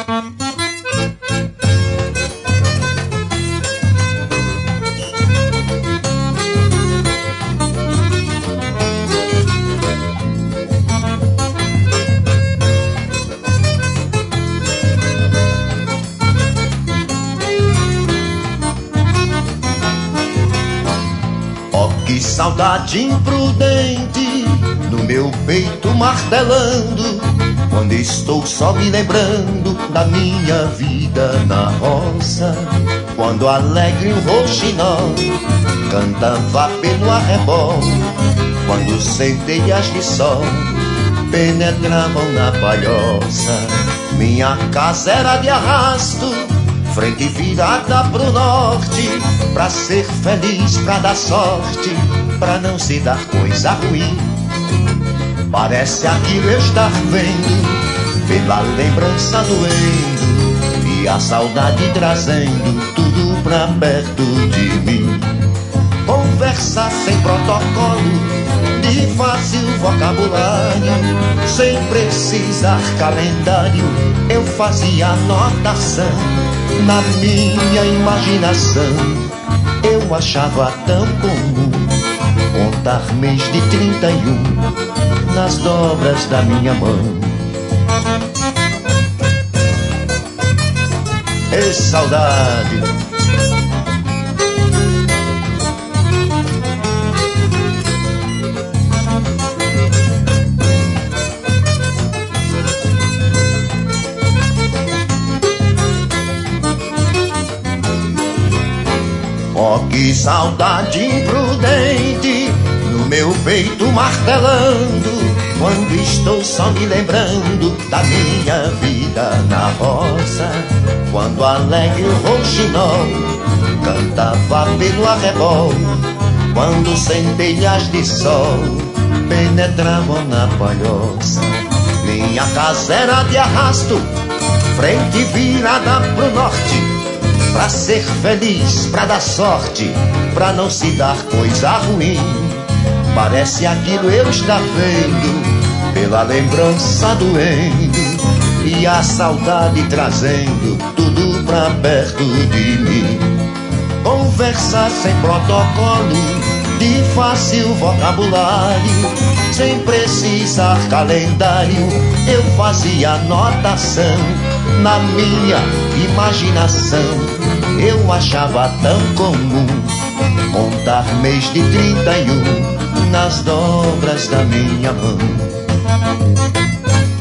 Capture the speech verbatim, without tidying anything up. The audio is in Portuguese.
Que saudade imprudente no meu peito martelando, quando estou só me lembrando da minha vida na roça. Quando alegre o roxinol cantava pelo arrebol, quando centelhas de sol penetravam na palhoça. Minha casa era de arrasto, frente virada pro norte, pra ser feliz, pra dar sorte, pra não se dar coisa ruim. Parece aquilo eu estar vendo, pela lembrança doendo, e a saudade trazendo tudo pra perto de mim. Conversa sem protocolo, de fácil vocabulário, sem precisar calendário, eu fazia anotação. Na minha imaginação eu achava tão comum contar mês de trinta e um nas dobras da minha mão. E saudade, oh, que saudade imprudente no meu peito martelando, quando estou só me lembrando da minha vida na roça. Quando alegre o roxinol cantava pelo arrebol, quando centelhas de sol penetravam na palhoça. Minha casa era de arrasto, frente virada pro norte, pra ser feliz, pra dar sorte, pra não se dar coisa ruim. Parece aquilo eu estar vendo, pela lembrança doendo, e a saudade trazendo tudo pra perto de mim. Conversa sem protocolo, de fácil vocabulário, sem precisar calendário, eu fazia anotação. Na minha imaginação eu achava tão comum contar mês de trinta e um nas dobras da minha mão.